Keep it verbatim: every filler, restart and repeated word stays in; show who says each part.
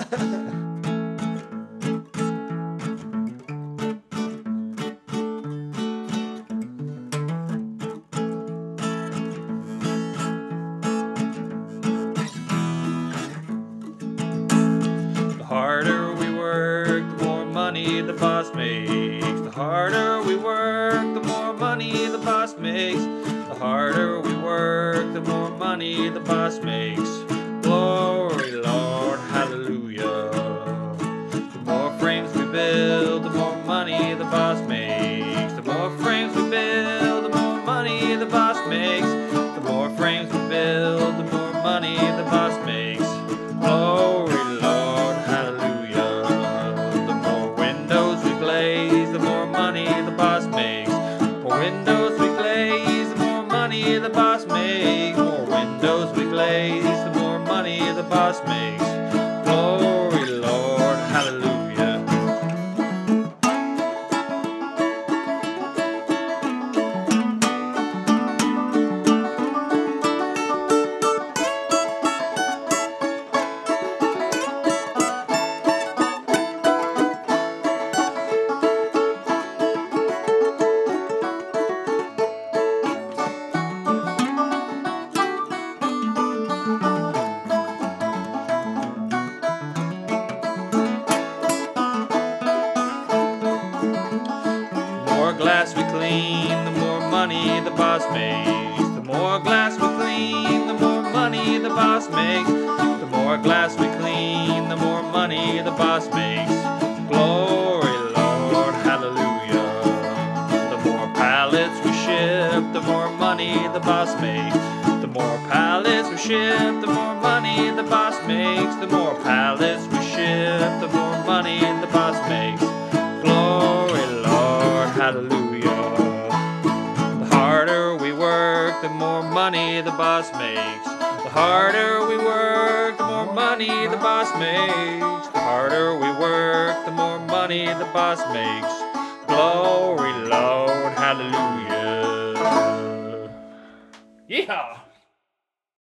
Speaker 1: The harder we work, the more money the boss makes. The harder we work, the more money the boss makes. The harder we work, the more money the boss makes. Glory, Lord, hallelujah. The more frames we build, the more money the boss makes. The more frames we build, the more money the boss makes. The more frames we build, the more money the boss makes. Glory, Lord, hallelujah. The more windows we glaze, the more money the boss makes. More windows we glaze, the more money the boss makes. More windows we glaze, the more money the boss makes. Glory, Lord, hallelujah. The more glass we clean, the more money the boss makes. The more glass we clean, the more money the boss makes. The more glass we clean, the more money the boss makes. Glory, Lord, hallelujah. The more pallets we ship, the more money the boss makes. The more pallets we ship, the more money the boss makes. The more pallets we ship, the more money the boss makes. Glory, Lord, hallelujah. The harder we work, the more money the boss makes. The harder we work, the more money the boss makes. The harder we work, the more money the boss makes. Glory, Lord, hallelujah. Yeah.